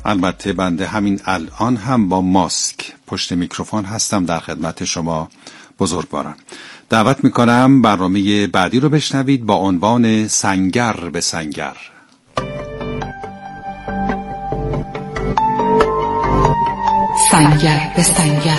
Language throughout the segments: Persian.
البته بنده همین الان هم با ماسک پشت میکروفون هستم در خدمت شما بزرگواران. دعوت میکنم برنامه بعدی رو بشنوید با عنوان سنگر به سنگر. سنگر به سنگر.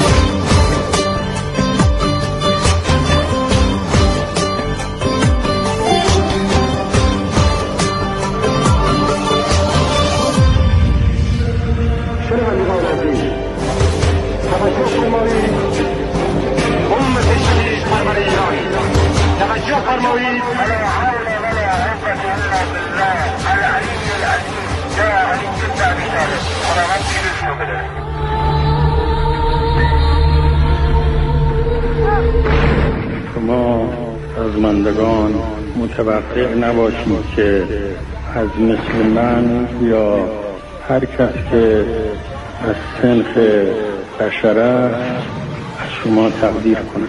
شما ازمندگان متوقع نباشید که از مثل من یا هر کس که از سنخ بشره از شما تقدیر کند.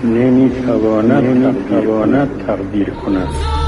نمیتواند تقدیر کند.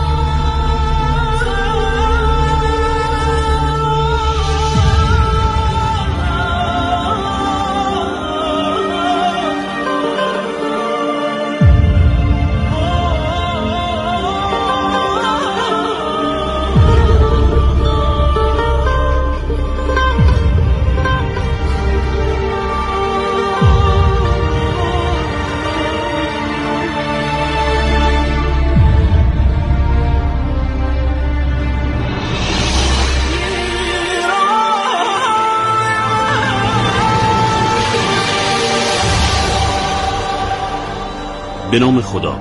به نام خدا.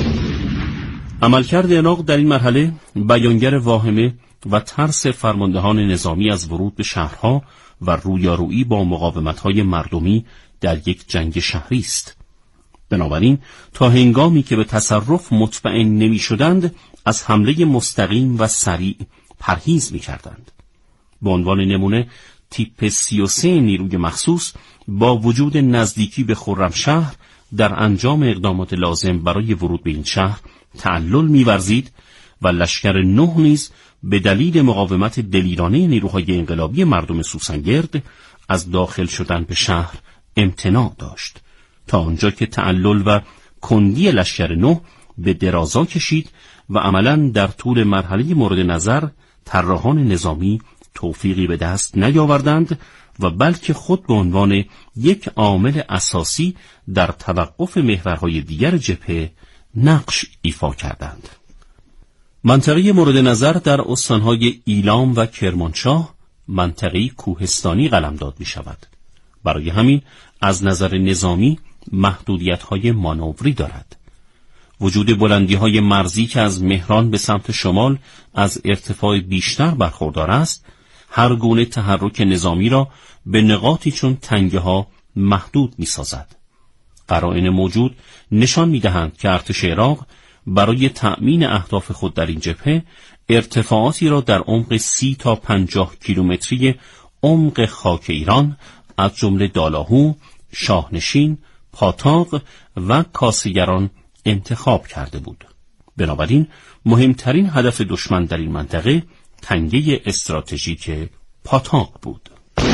عملکرد عراق در این مرحله بیانگر واهمه و ترس فرماندهان نظامی از ورود به شهرها و رویارویی با مقاومت‌های مردمی در یک جنگ شهری است. بنابراین تا هنگامی که به تصرف مطمئن نمی‌شدند از حمله مستقیم و سریع پرهیز می‌کردند. به عنوان نمونه تیپ 33 نیروی مخصوص با وجود نزدیکی به خرمشهر در انجام اقدامات لازم برای ورود به این شهر تعلل می‌ورزید و لشکر 9 نیز به دلیل مقاومت دلیرانه نیروهای انقلابی مردم سوسنگرد از داخل شدن به شهر امتناع داشت، تا آنجا که تعلل و کندی لشکر 9 به درازا کشید و عملاً در طول مرحله مورد نظر طراحان نظامی توفیقی به دست نیاوردند و بلکه خود به عنوان یک عامل اساسی در توقف محورهای دیگر جبهه نقش ایفا کردند. منطقه مورد نظر در استانهای ایلام و کرمانشاه منطقه‌ای کوهستانی قلمداد می شود. برای همین از نظر نظامی محدودیت‌های مانوری دارد. وجود بلندی‌های مرزی که از مهران به سمت شمال از ارتفاع بیشتر برخوردار است، هر گونه تحرک نظامی را به نقاطی چون تنگه ها محدود می سازد. قرائن موجود نشان می دهند که ارتش عراق برای تأمین اهداف خود در این جبهه ارتفاعاتی را در عمق 30 تا 50 کیلومتری عمق خاک ایران از جمله دالاهو، شاهنشین، پاتاق و کاسه‌گران انتخاب کرده بود. بنابراین مهمترین هدف دشمن در این منطقه تنگه استراتژیک پاتاق بود.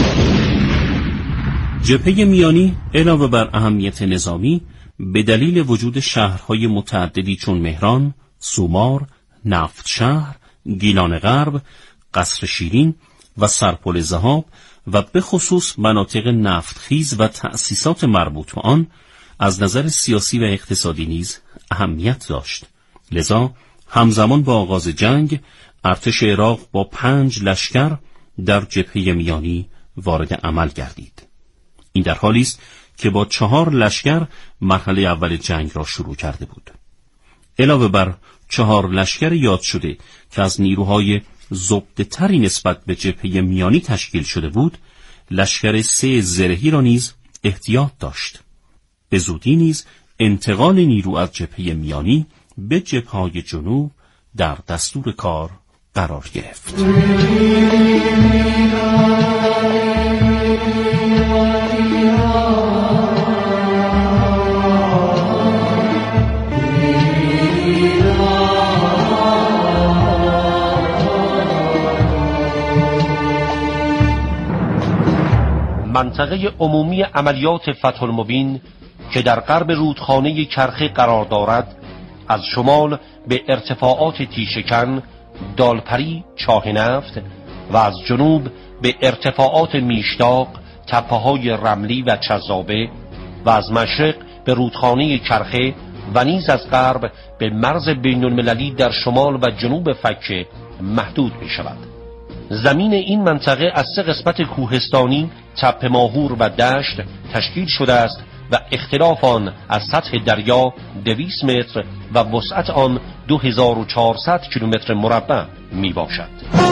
جبهه میانی علاوه بر اهمیت نظامی به دلیل وجود شهرهای متعددی چون مهران، سومار، نفتشهر، گیلان غرب، قصر شیرین و سرپل ذهاب و به خصوص مناطق نفتخیز و تأسیسات مربوط به آن از نظر سیاسی و اقتصادی نیز اهمیت داشت. لذا همزمان با آغاز جنگ ارتش عراق با 5 لشکر در جبهه میانی وارد عمل گردید. این در حالی است که با 4 لشکر مرحله اول جنگ را شروع کرده بود. علاوه بر 4 لشکر یاد شده که از نیروهای زبده‌تری نسبت به جبهه میانی تشکیل شده بود، لشکر 3 زرهی را نیز احتیاط داشت. به زودی نیز انتقال نیرو از جبهه میانی به جبهه‌های جنوب در دستور کار قرار گرفت. منطقه عمومی عملیات فتح المبین که در غرب رودخانه کرخه قرار دارد از شمال به ارتفاعات تیشکن، دالپری، چاه نفت و از جنوب به ارتفاعات میشتاق، تپه‌های رملی و چذابه و از مشرق به رودخانه کرخه و نیز از غرب به مرز بین المللی در شمال و جنوب فکه محدود می شود. زمین این منطقه از 3 قسمت کوهستانی، تپه ماهور و دشت تشکیل شده است و اختلاف آن از سطح دریا 200 متر و وسعت آن 2400 کیلومتر مربع می باشد.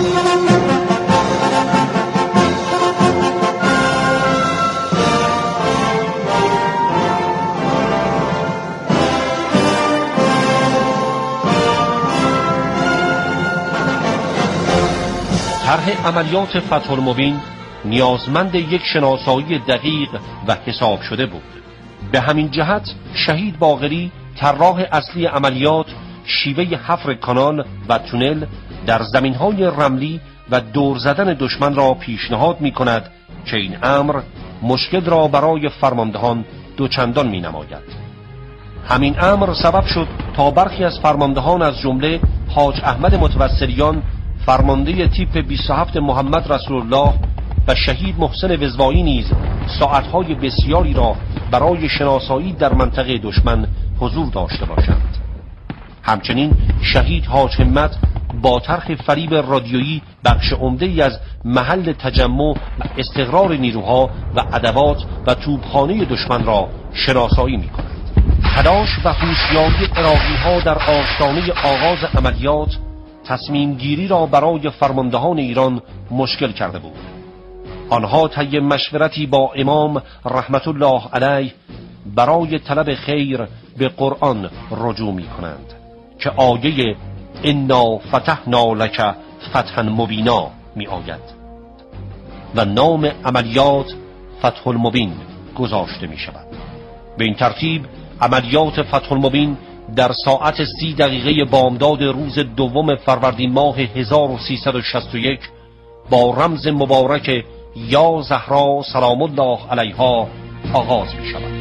طرح عملیات فتح المبین نیازمند یک شناسایی دقیق و حساب شده بود. به همین جهت شهید باقری طراح اصلی عملیات شیوه حفر کانال و تونل در زمینهای رملی و دور زدن دشمن را پیشنهاد می کند که این امر مشکل را برای فرماندهان دوچندان می نماید. همین امر سبب شد تا برخی از فرماندهان از جمله حاج احمد متوسلیان فرمانده تیپ 27 محمد رسول الله و شهید محسن وزوایی نیز ساعتهای بسیاری را برای شناسایی در منطقه دشمن حضور داشته باشند. همچنین شهید حاج همت با طرح فریب رادیویی بخش عمده‌ای از محل تجمع و استقرار نیروها و ادوات و توپخانه دشمن را شناسایی می‌کنند. تلاش و هوشیاری عراقی‌ها در آستانه آغاز عملیات تصمیم گیری را برای فرماندهان ایران مشکل کرده بود. آنها طی مشورتی با امام رحمت الله علیه برای طلب خیر به قرآن رجوع می کنند که آیه انا فتحنا لک فتحا مبینا می آید و نام عملیات فتح المبین گذاشته می شود. به این ترتیب عملیات فتح المبین در ساعت 30 دقیقه بامداد روز 2 فروردین ماه 1361 با رمز مبارک یا زهرا سلام الله علیها آغاز می شود.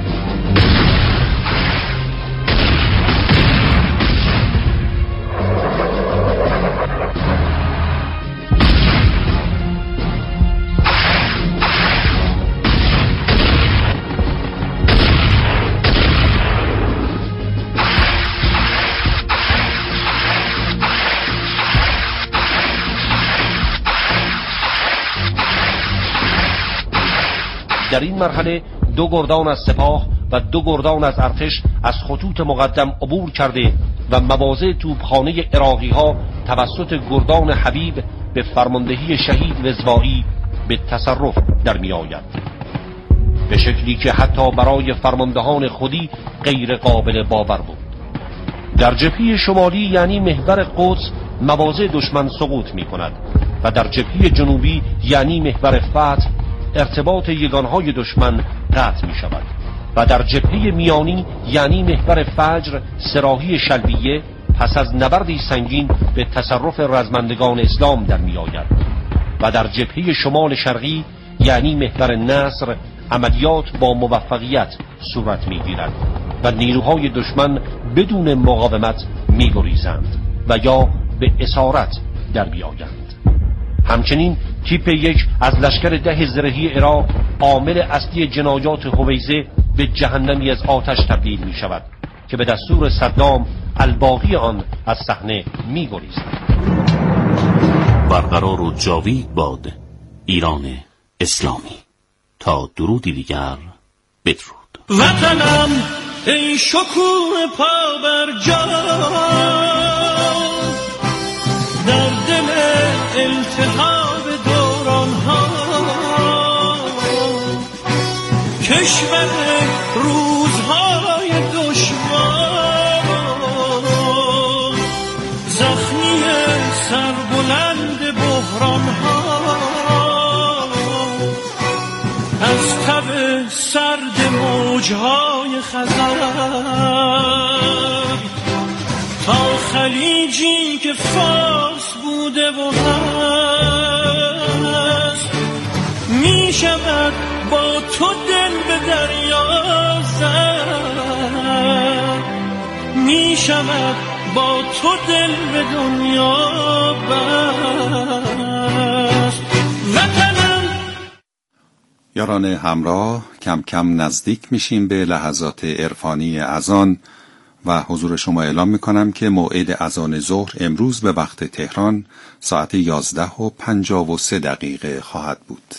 در این مرحله 2 گردان از سپاه و 2 گردان از ارتش از خطوط مقدم عبور کرده و مواضع توپخانه عراقی‌ها توسط گردان حبیب به فرماندهی شهید وزوایی به تصرف در می آید، به شکلی که حتی برای فرماندهان خودی غیر قابل باور بود. در جبهه شمالی یعنی محور قدس مواضع دشمن سقوط می کند و در جبهه جنوبی یعنی محور فتح ارتباط یگانهای دشمن قطع می شود و در جبهه میانی یعنی محور فجر سراحی شلبیه پس از نبردی سنگین به تصرف رزمندگان اسلام در می آید و در جبهه شمال شرقی یعنی محور نصر عملیات با موفقیت صورت می گیرد و نیروهای دشمن بدون مقاومت می گریزند و یا به اسارت در می آیند. همچنین تیپ 1 از لشکر 10 زرهی عراق عامل اصلی جنایات هویزه به جهنمی از آتش تبدیل می شود که به دستور صدام الباقی آن از صحنه می گریزد. برقرار و جاوید باد ایران اسلامی. تا درودی دیگر بدرود. وطنم ای شکوه پا بر جا در دل التهاب دوران ها، کشور روزهای دشوار، زخمی سربلند بحران ها، از تب سرد موجهای خزر تا خلیجی که فارس بوده و هست، می شود شود با تو دل به دنیا بست. وطنم. یاران همراه، کم کم نزدیک میشیم به لحظات عرفانی اذان و حضور شما اعلام میکنم که موعد اذان ظهر امروز به وقت تهران ساعت 11:53 خواهد بود.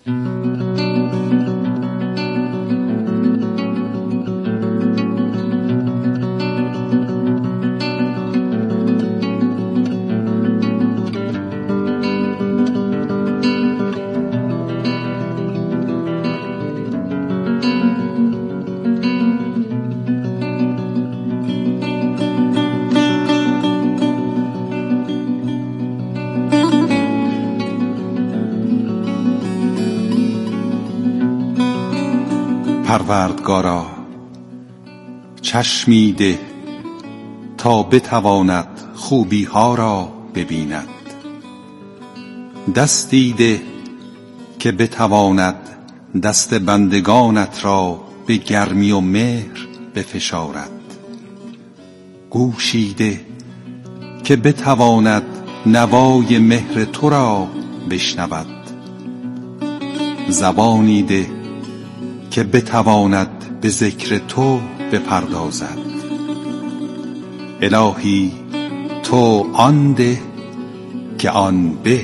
پروردگارا چشمی ده تا بتواند خوبی ها را ببیند، دستی ده که بتواند دست بندگانت را به گرمی و مهر بفشارد، گوشی ده که بتواند نوای مهر تو را بشنود، زبانی ده که بتواند به ذکر تو بپردازد. الهی تو آن ده که آن به.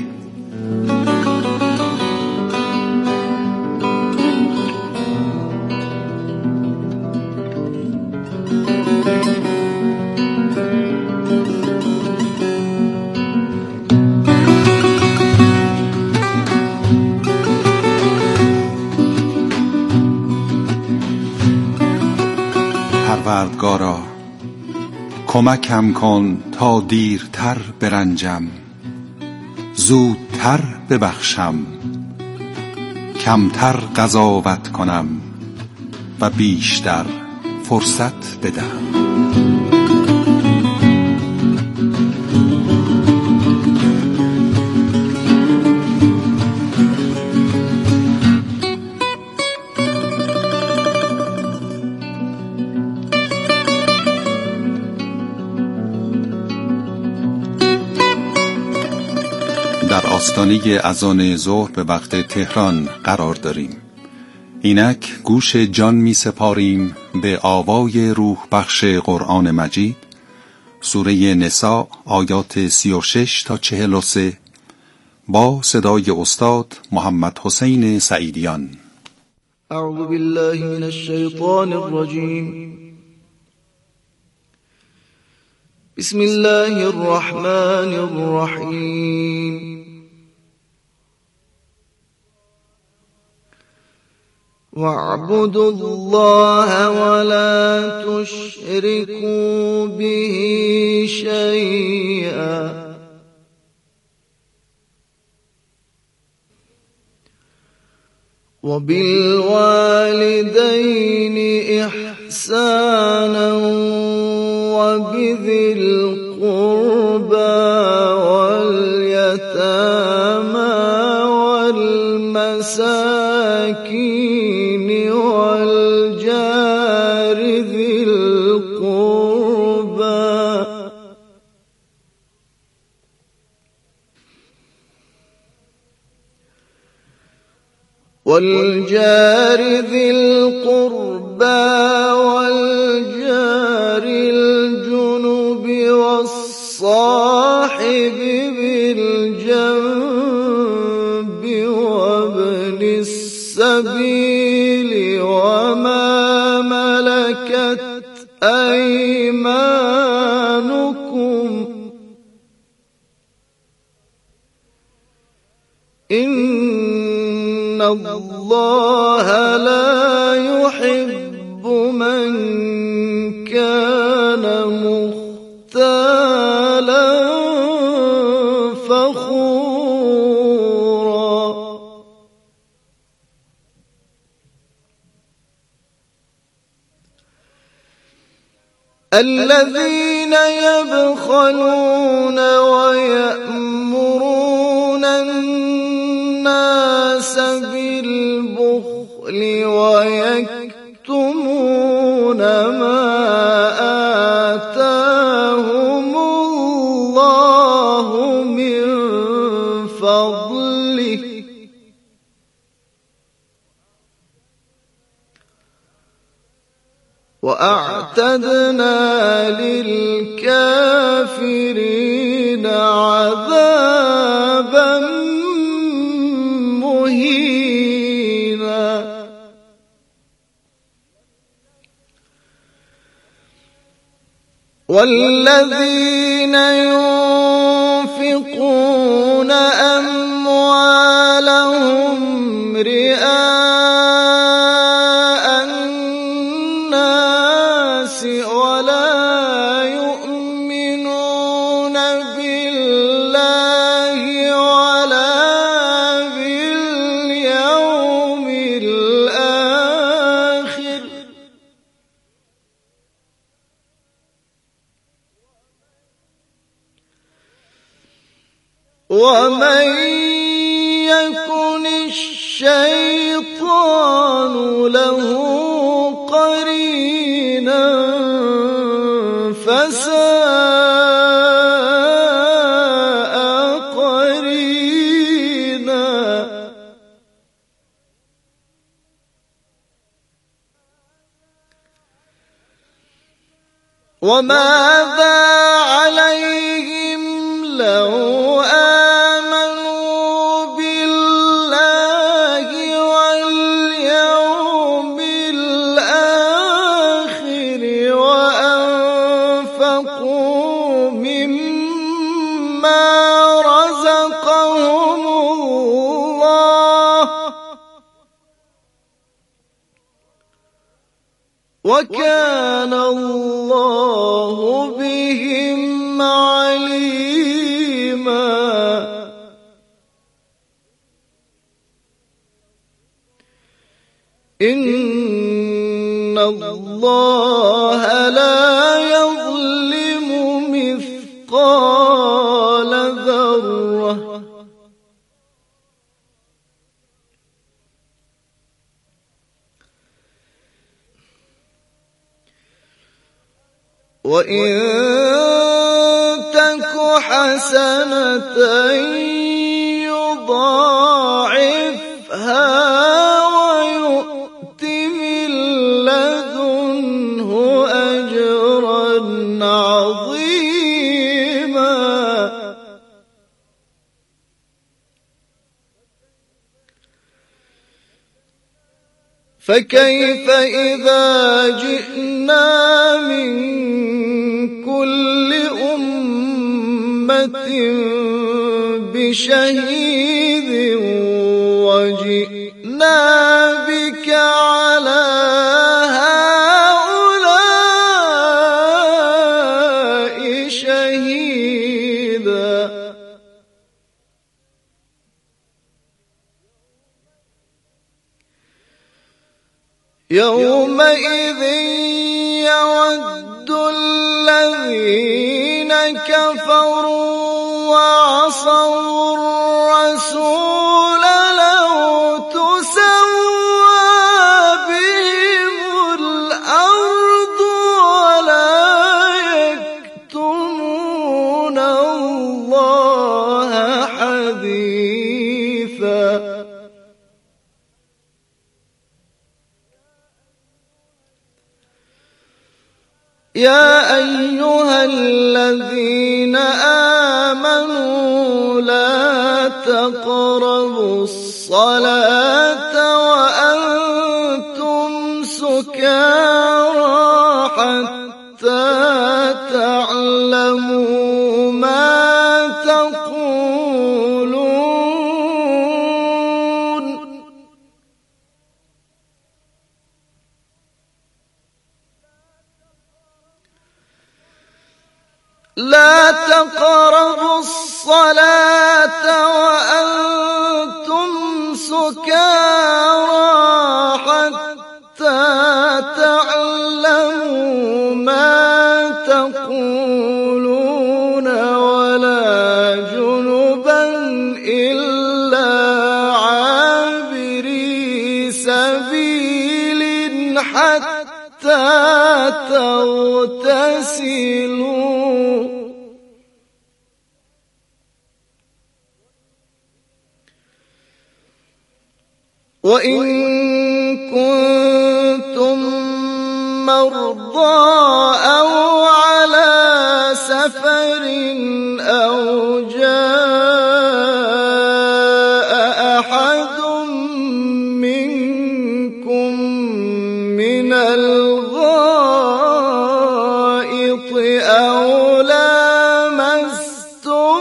پروردگارا کمکم کن تا دیرتر برنجم، زودتر ببخشم، کمتر قضاوت کنم و بیشتر فرصت بدهم. در آستانه اذان ظهر به وقت تهران قرار داریم. اینک گوش جان می سپاریم به آوای روح بخش قرآن مجید، سوره نساء آیات 36 تا 43 با صدای استاد محمد حسین سعیدیان. اعوذ بالله من الشیطان الرجیم. بسم الله الرحمن الرحیم. واعبدوا الله ولا تشركوا به شيئا وبالوالدين إحسانا وبذي القربى واليتامى والمساكين والجار ذي القربى والجار الجنب والصاحب بالجنب وابن السبيل وما ملكت أيمانكم إن الله لا يحب من كان مختالا فخورا. الذين يبخلون ويأمرون الناس بالبخل ويكتمون ما آتاهم فضله وأعتدنا للكافرين عذابا مهينا والذين ينفقون أموالهم رئاء الناس ولا يؤمنون بالله ولا باليوم الآخر ومن يكن الشيطان له قرينا فساء قرينا وماذا عليهم لو آمنوا بالله واليوم الآخر وأنفقوا مما رزقهم الله وكان الله بهم عليما إن الله لا يظلم مثقال ذرة وإن تك حسنة يضاعفها ويؤت من لدنه أجرا عظيما فكيف إذا جئنا من كل أمة بشهيد وجئنا بك على هؤلاء شهيدا يومئذ يود الذين كفروا وعصوا الرسول لو تسوى بهم الأرض ولا يكتمون الله حديثا يا أيها الذين آمنوا لا تقربوا الصلاة وأنتم سكارى حتى تعلموا ما تقولون لا تقربوا الصلاة وأنتم سكارى حتى تعلموا ما تقولون ولا جنبا إلا عابري سبيل حتى تغتسلوا وإن كنتم مرضى أو على سفر أو جاء أحد منكم من الغائط أو لامستم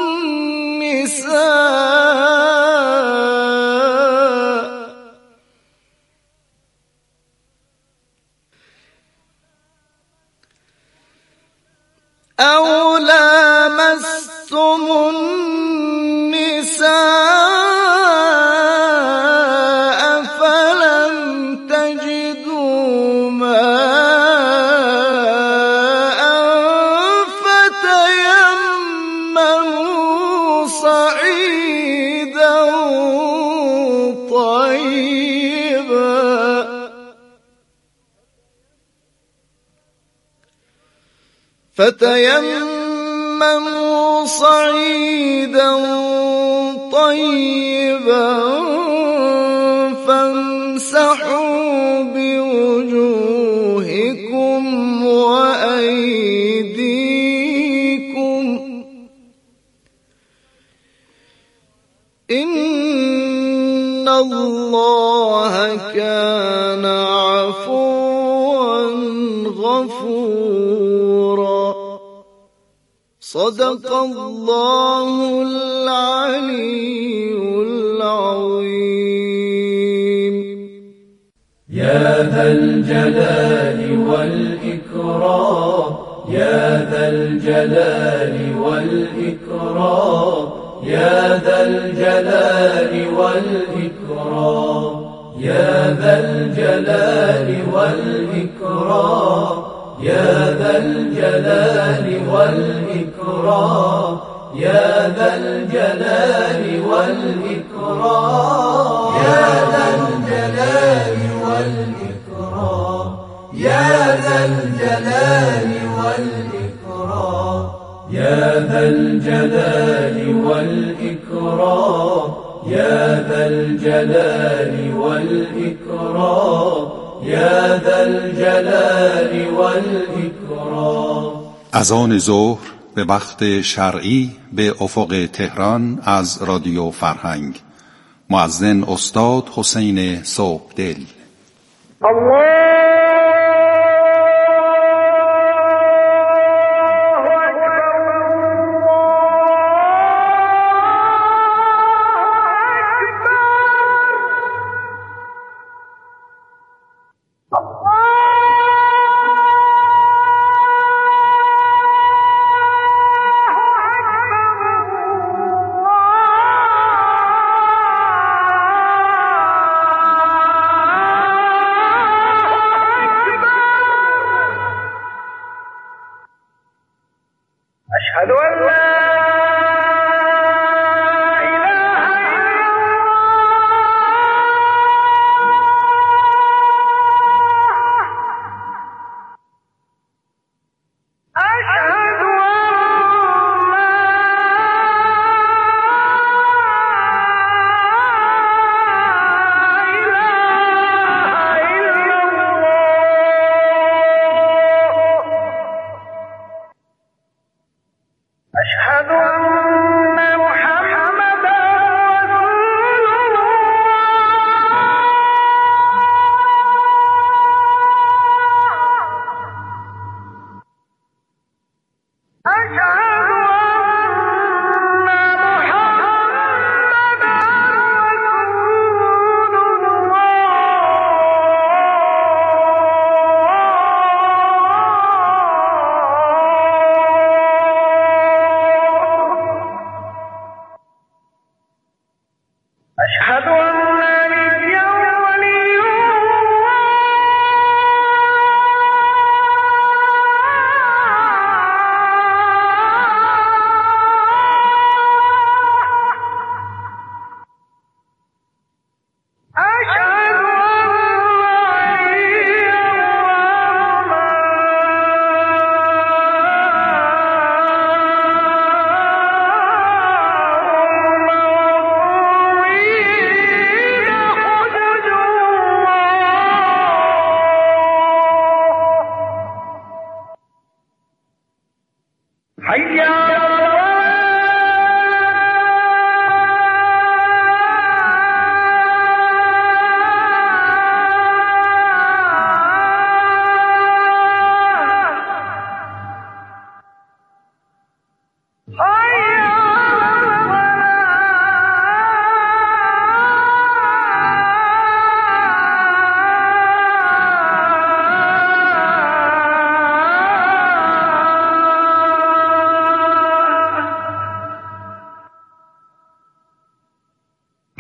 النساء فلم تجدوا ماء فتيمموا صعيدا طيبا فامسحوا بوجوهكم وأيديكم إن الله كان عفوا غفورا. صدق الله العلي العظيم. يا ذا الجلال والإكرام، يا ذا الجلال والإكرام، يا ذا الجلال والإكرام، يا ذا الجلال والإكرام، يا ذا الجلال والإكرام، يا ذا الجلال والإكرام، يا ذا الجلال والإكرام، يا ذا الجلال والإكرام، يا ذا الجلال والإكرام، يا ذا الجلال والإكرام، يا ذا الجلال والإكرام. اذان ظهر به وقت شرعی به افق تهران از رادیو فرهنگ. مؤذن استاد حسین صبحدل.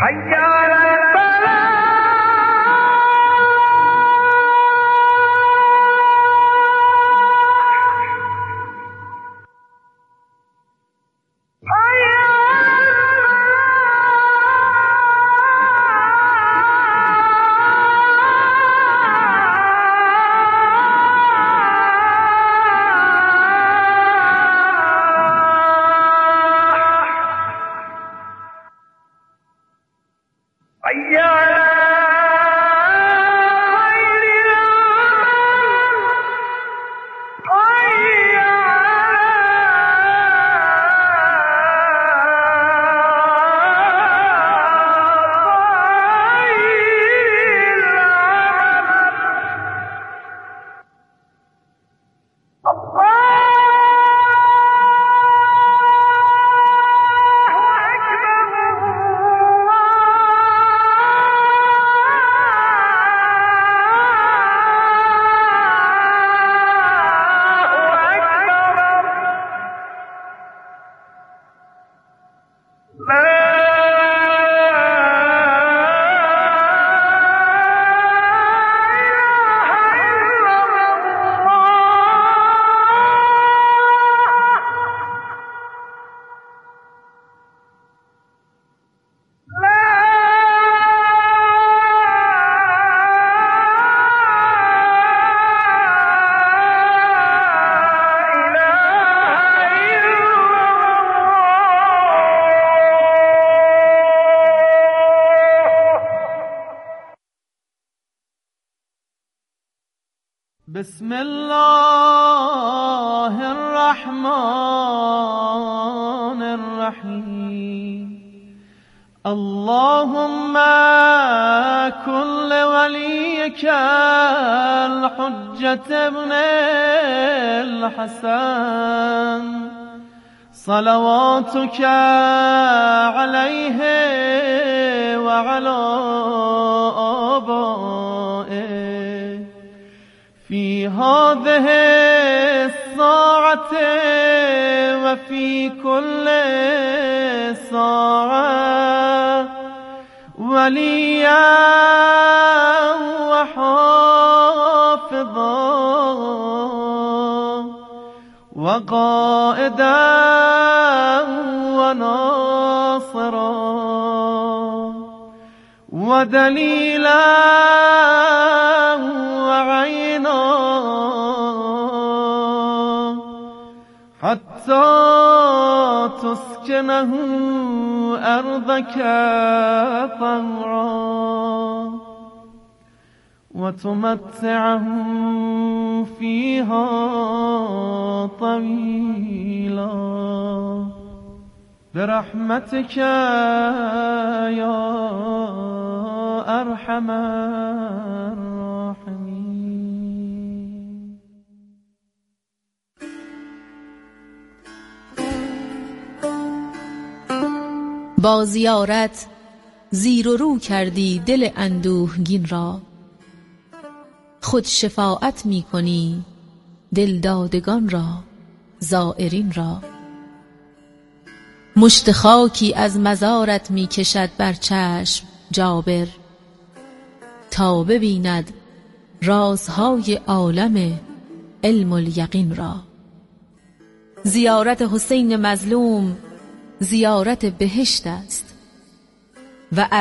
بسم الله الرحمن الرحيم اللهم كن لوليك الحجة ابن الحسن صلواتك عليه وعلى آبائه في هذه الساعة وفي كل ساعة وليا وحافظا وقائدا وناصرا ودليلا وعينا حتى تسكنه أرضك طوعا وتمتعه فيها طويلا برحمتك يا أرحم الراحمين. با زیارت زیر و رو کردی دل اندوهگین را، خود شفاعت می کنی دلدادگان را، زائرین را. مشت خاکی از مزارت می کشد بر چشم جابر، تا ببیند رازهای عالم علم الیقین را. زیارت حسین مظلوم زیارت بهشت است و